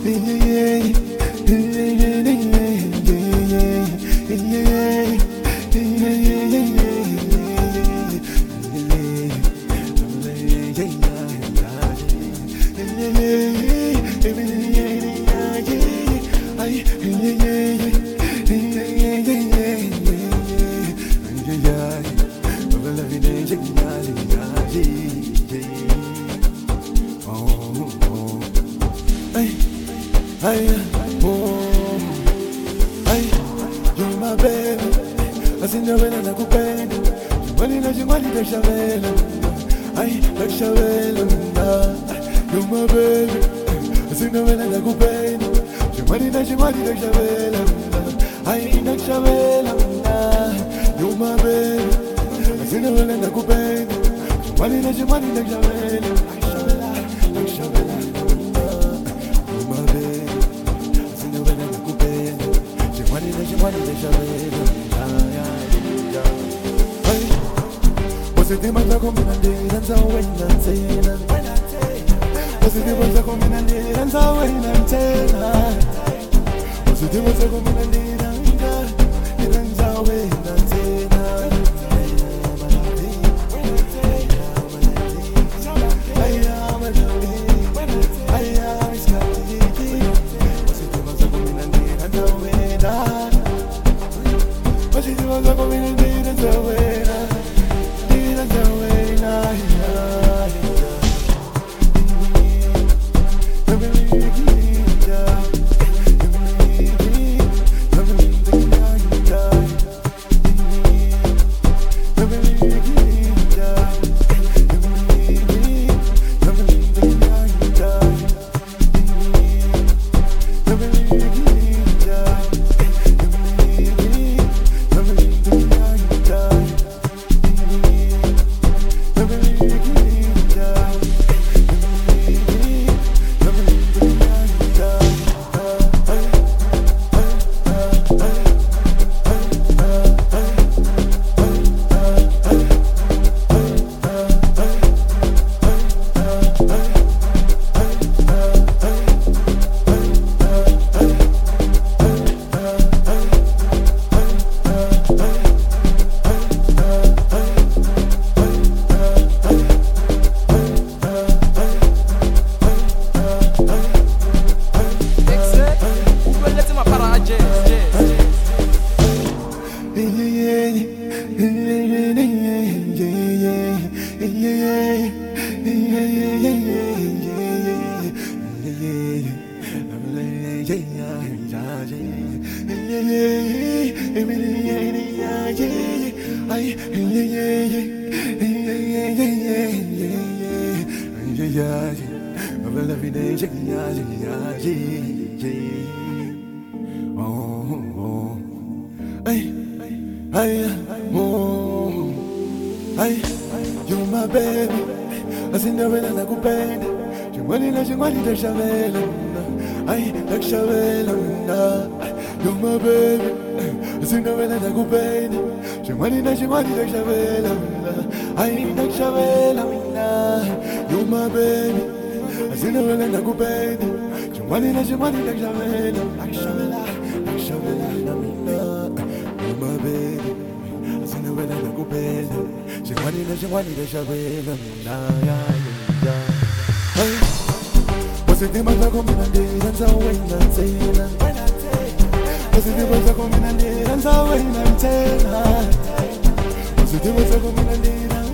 You're my baby, I see no one like a baby. Money, the Shavela. Like Shavela. You're my baby, I see no one like a baby. Money, the Shavela. Like Shavela. You're my baby, I see no one like a baby. Money, the Shavela. Like Shavela. You're my baby, I see no one like a baby. Money, the Shavela. Positive ones are coming and they so when I'm saying positive ones are coming and they so when I'm saying positive ones are coming and they so when I'm saying positive ones are coming and they so when you're my baby, I see no one like a baby. Money, the Shavela. Like Shavela. You're my baby, I see no one like a baby. Money, the Shavela. Like Shavela. You're my baby, I see no one like a baby. Money, the Shavela. Like Shavela. You're my baby, I see no one like a baby. Money, the Shavela. Positive ones are coming and they so when I'm saying positive ones are coming and they so when I'm saying positive ones are coming and they